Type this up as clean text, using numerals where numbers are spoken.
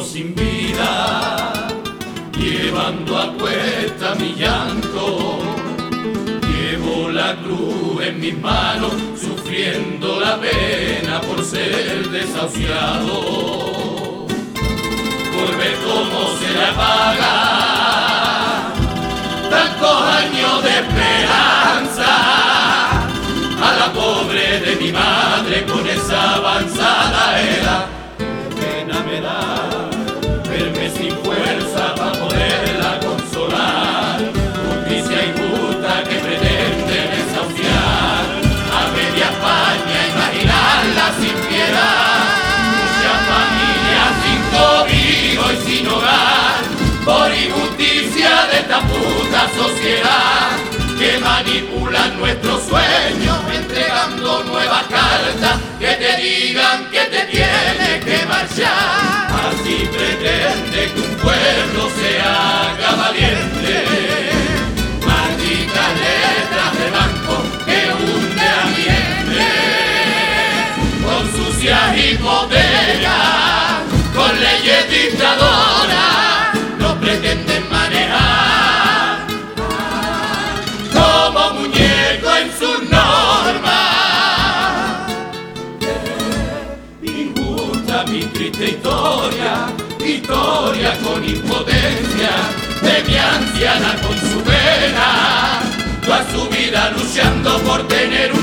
sin vida, llevando a cuesta mi llanto. Llevo la cruz en mis manos, sufriendo la pena por ser desahuciado. Por ver cómo se le apaga tantos años de esperanza a la pobre de mi madre con esa avanzada edad. Qué pena me da verme sin fuerza para poderla consolar. Justicia injusta que pretende desahuciar a media España, imaginarla sin piedad. Muchas familias sin cobijo y sin hogar por injusticia de esta puta sociedad que manipulan nuestros sueños, entregando nuevas cartas que te digan que te tienes que marchar. Así pretende que un pueblo se haga valiente. Malditas letras de banco que hunde a mi gente con sucias hipotecas, con leyes dictadoras, nos pretenden manejar como muñeco en sus normas. Injusta mi triste historia, historia con impotencia de mi anciana con su pena, toda su vida luchando por tener